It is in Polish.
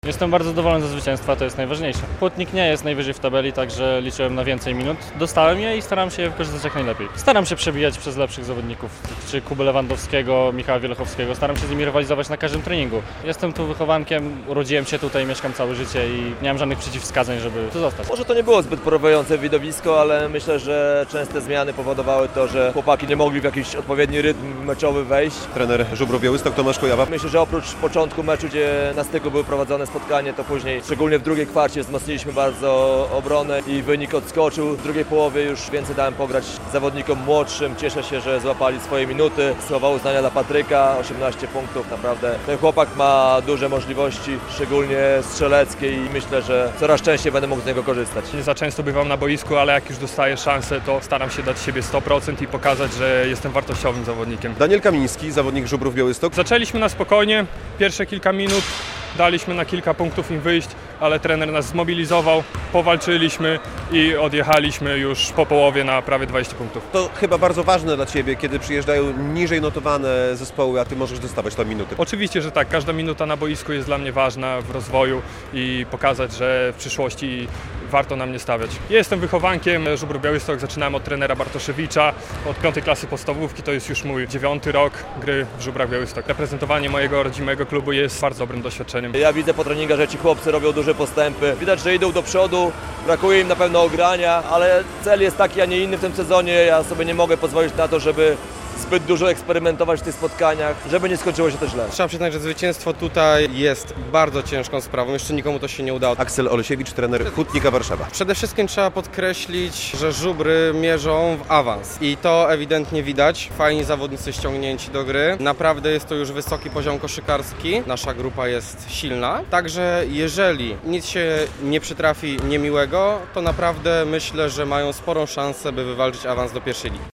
Jestem bardzo zadowolony ze zwycięstwa, to jest najważniejsze. Płotnik nie jest najwyżej w tabeli, także liczyłem na więcej minut. Dostałem je i staram się je wykorzystać jak najlepiej. Staram się przebijać przez lepszych zawodników, czy Kubę Lewandowskiego, Michała Wielechowskiego. Staram się z nimi rywalizować na każdym treningu. Jestem tu wychowankiem, urodziłem się tutaj, mieszkam całe życie i nie mam żadnych przeciwwskazań, żeby tu zostać. Może to nie było zbyt porywające widowisko, ale myślę, że częste zmiany powodowały to, że chłopaki nie mogli w jakiś odpowiedni rytm meczowy wejść. Trener Żubrów Białystok Tomasz Kojawa. Myślę, że oprócz początku meczu, gdzie na styku były prowadzone spotkanie, to później, szczególnie w drugiej kwarcie, wzmocniliśmy bardzo obronę i wynik odskoczył. W drugiej połowie już więcej dałem pograć zawodnikom młodszym. Cieszę się, że złapali swoje minuty. Słowa uznania dla Patryka, 18 punktów. Naprawdę ten chłopak ma duże możliwości, szczególnie strzeleckie i myślę, że coraz częściej będę mógł z niego korzystać. Nie za często bywam na boisku, ale jak już dostaję szansę, to staram się dać siebie 100% i pokazać, że jestem wartościowym zawodnikiem. Daniel Kamiński, zawodnik Żubrów Białystok. Zaczęliśmy na spokojnie, pierwsze kilka minut daliśmy na kilka punktów im wyjść, ale trener nas zmobilizował, powalczyliśmy i odjechaliśmy już po połowie na prawie 20 punktów. To chyba bardzo ważne dla Ciebie, kiedy przyjeżdżają niżej notowane zespoły, a Ty możesz dostawać tam minuty. Oczywiście, że tak, każda minuta na boisku jest dla mnie ważna w rozwoju i pokazać, że w przyszłości warto na mnie stawiać. Jestem wychowankiem Żubrów Białystok, zaczynałem od trenera Bartoszewicza, od 5. klasy podstawówki, to jest już mój 9. rok gry w Żubrach Białystok. Reprezentowanie mojego rodzimego klubu jest bardzo dobrym doświadczeniem. Ja widzę po treningach, że ci chłopcy robią duże postępy. Widać, że idą do przodu, brakuje im na pewno ogrania, ale cel jest taki, a nie inny w tym sezonie. Ja sobie nie mogę pozwolić na to, żeby zbyt dużo eksperymentować w tych spotkaniach, żeby nie skończyło się to źle. Trzeba przyznać, że zwycięstwo tutaj jest bardzo ciężką sprawą, jeszcze nikomu to się nie udało. Aksel Olesiewicz, trener Hutnika Warszawa. Przede wszystkim trzeba podkreślić, że Żubry mierzą w awans i to ewidentnie widać. Fajni zawodnicy ściągnięci do gry. Naprawdę jest to już wysoki poziom koszykarski. Nasza grupa jest silna, także jeżeli nic się nie przytrafi niemiłego, to naprawdę myślę, że mają sporą szansę, by wywalczyć awans do pierwszej ligi.